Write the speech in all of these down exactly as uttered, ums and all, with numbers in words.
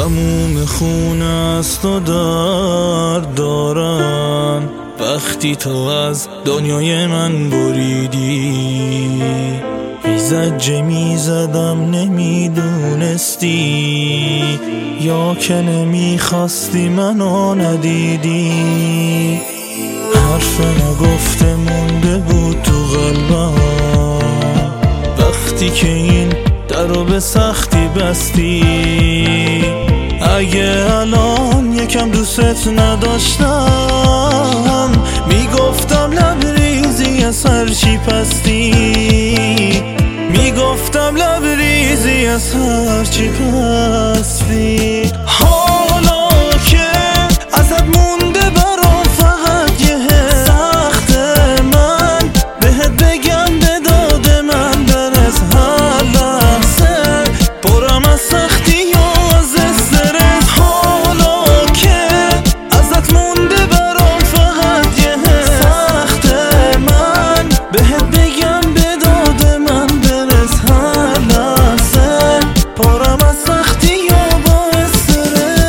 تموم خونه است و درد دارم وقتی تو از دنیای من بریدی. زجه می زدم نمیدونستی یا که نمیخواستی منو ندیدی. حرف نگفته مونده بود تو قلبم وقتی که این درو به سختی بستی. اگه الان یکم دوست نداشتم میگفتم لبریزی از هرچی پستی. میگفتم لبریزی از هرچی پستی. حالا که ازت مونده برام فقط یه حس سخته من بهت بگم به داد من برس. هر لحظه پرم از سختی و از استرس. حالا که ازت مونده برام فقط یه حس سخته من بهت بگم به داد من برس. هر لحظه پرم از سختی و با استرس.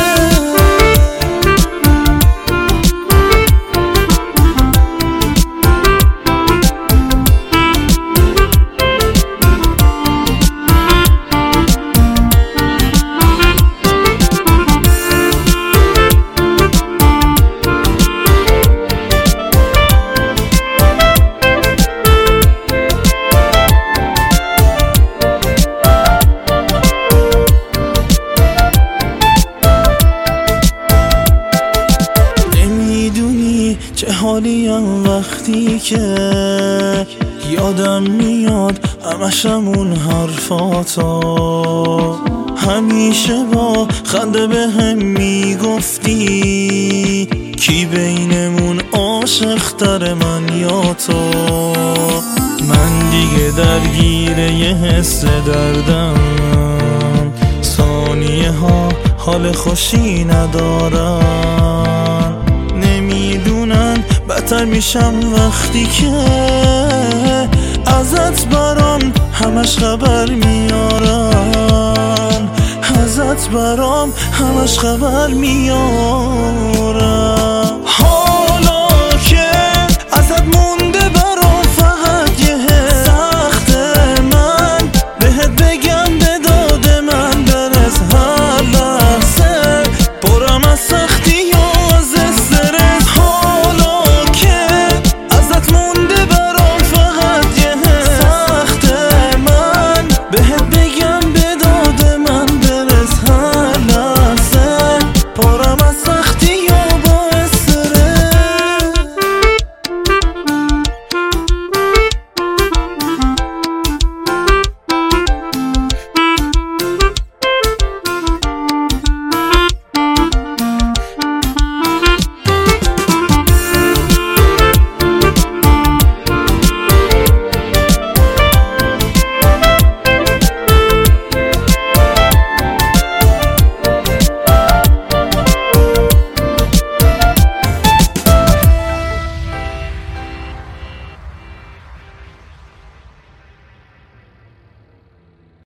چه حالیم وقتی که یادم میاد همش همون حرفاتا. همیشه با خنده به هم میگفتی کی بینمون عاشق تر من یا تو. من دیگه درگیر یه حس دردم ثانیه ها حال خوشی ندارم. نمیدونن بدتر میشم وقتی که ازت برام همش خبر میارن. ازت برام همش خبر میارن.